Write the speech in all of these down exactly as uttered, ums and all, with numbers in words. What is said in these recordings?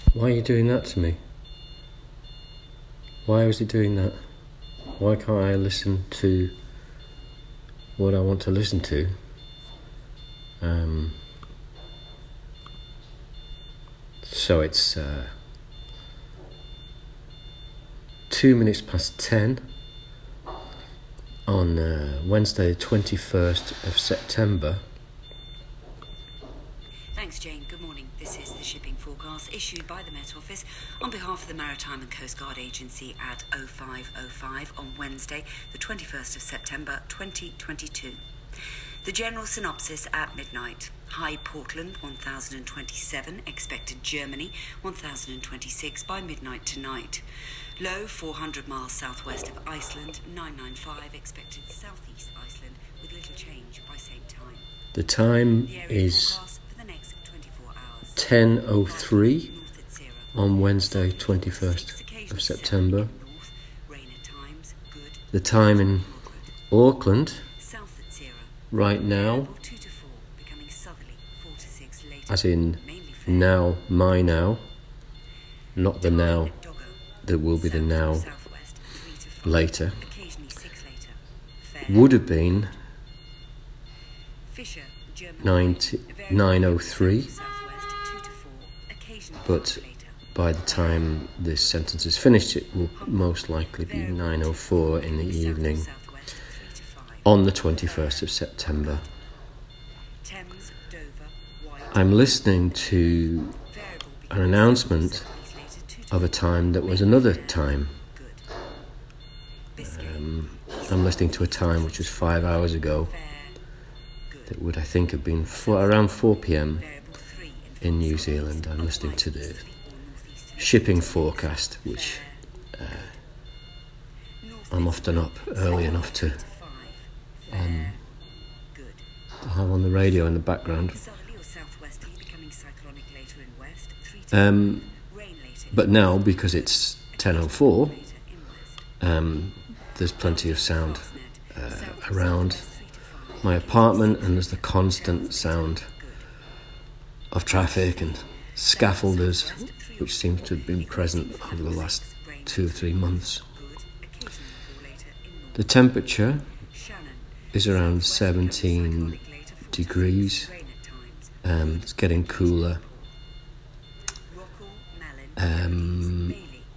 Why are you doing that to me? Why was it doing that? Why can't I listen to what I want to listen to? Um, so it's uh, two minutes past ten on uh, Wednesday, twenty-first of September. Thanks, Jane. Good morning. This is the shipping forecast issued by the Met Office on behalf of the Maritime and Coast Guard Agency at oh five oh five on Wednesday, the twenty-first of September, twenty twenty-two. The general synopsis at midnight. High Portland, one thousand twenty-seven. Expected Germany, one thousand twenty-six by midnight tonight. Low, four hundred miles southwest of Iceland, nine ninety-five. Expected southeast Iceland with little change by same time. The time is ten oh three on Wednesday, twenty-first of September. The time in Auckland right now, as in now, my now, not the now that will be the now later, would have been nine oh three, but by the time this sentence is finished it will most likely be nine oh four in the evening on the twenty-first of September. I'm listening to an announcement of a time that was another time. Um, I'm listening to a time which was five hours ago. That would, I think, have been four, around four p.m. in New Zealand. I'm listening to the shipping forecast, which uh, I'm often up early enough to, um, to have on the radio in the background. Um, but now, because it's ten oh four, um, there's plenty of sound uh, around my apartment, and there's the constant sound of traffic and scaffolders, which seems to have been present over the last two or three months. The temperature is around seventeen degrees. Um, it's getting cooler. Um,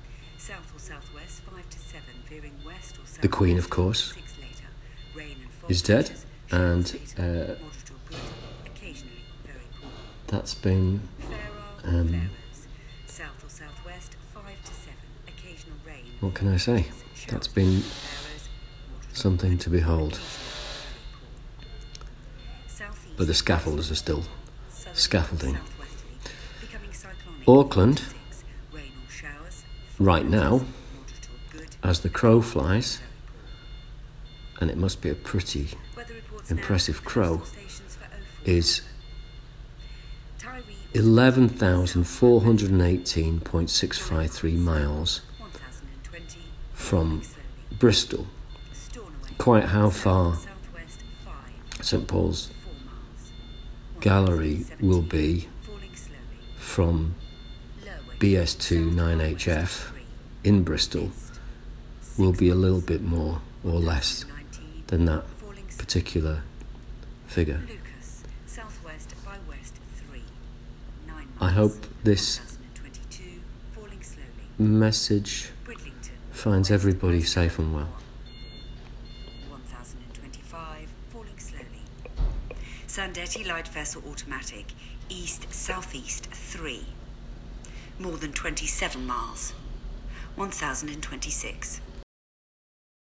the Queen, of course, is dead, and uh, that's been um, what can I say? That's been something to behold. But the scaffolders are still scaffolding. Auckland, right now, as the crow flies, and it must be a pretty impressive crow, is eleven thousand four hundred eighteen point six five three miles from Bristol. Quite how far St Paul's Gallery will be from B S two nine H F in Bristol will be a little bit more or less than that particular figure. I hope this message finds everybody safe and well. Sandetti light vessel automatic, east-southeast three. More than twenty-seven miles. one thousand twenty-six.